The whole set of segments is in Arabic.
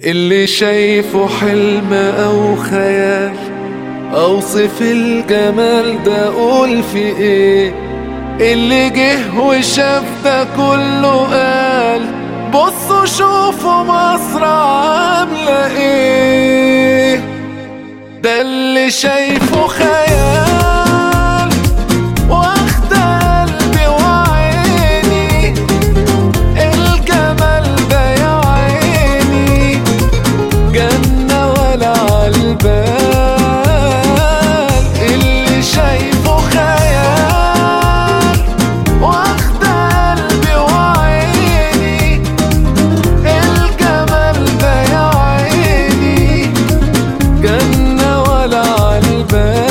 اللي شايفه حلم أو خيال، أوصف الجمال ده أقول في إيه؟ اللي جه وشاف ده كله قال بصوا شوفوا مصر عاملة إيه. ده اللي شايفه خيال واخد قلبي وعيني، الجمال ده يا عيني جنة ولا عالبال. اللي شايفه خيال واخد قلبي وعيني، الجمال ده يا عيني جنة ولا عالبال.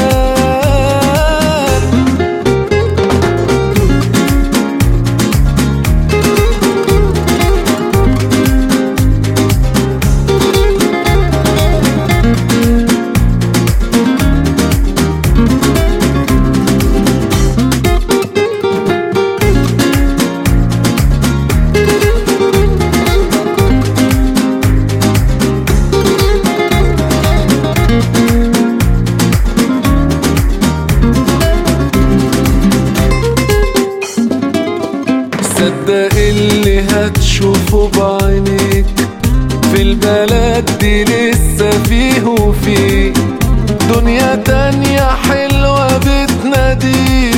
صدق اللي هتشوفه بعينيك، في البلد دي لسه فيه وفيه دنيا تانية حلوة بتناديك.